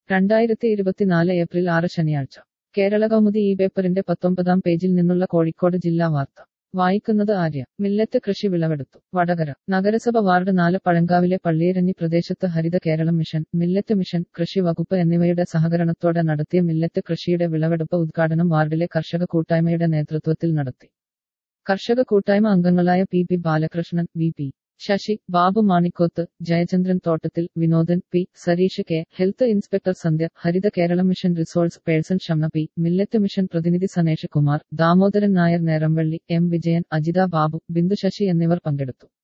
2024 April 6 ശനിയാഴ്ച കേരള കൗമുദി ഈ പേപ്പറിന്റെ 19-ാം പേജിൽ നിന്നുള്ള കോഴിക്കോട് ജില്ലാ വാർത്ത വായിക്കുന്നത് ആര്യ. മില്ലറ്റ് കൃഷി വിളവെടുത്തു. വടകര. നഗരസഭ വാർഡ് 4 പഴങ്കാവിലെ പള്ളിയിരഞ്ഞി പ്രദേശത്ത് Haritha Keralam mission, millet mission, കൃഷി വകുപ്പ് എന്നിവയുടെ സഹകരണത്തോടെ നടത്തിയ മില്ലറ്റ് കൃഷിയുടെ വിളവെടുപ്പ് ഉദ്ഘാടനം വാർഡിലെ കർഷക കൂട്ടായ്മയുടെ നേതൃത്വത്തിൽ നടത്തി. കർഷക കൂട്ടായ്മ അംഗങ്ങളായ P Balakrishnan, V Sasi, Babu Manikkoth, Jayachandran Thottathil, Vinodan P, Sareesh K, health inspector Sandhya, Haritha Keralam mission resource person Shamna P, millet mission പ്രതിനിധി സനേഷ് കുമാർ, ദാമോദരൻ നായർ, നേറംവള്ളി, എം വിജയൻ, അജിത ബാബു, ബിന്ദു ശശി എന്നിവർ പങ്കെടുത്തു.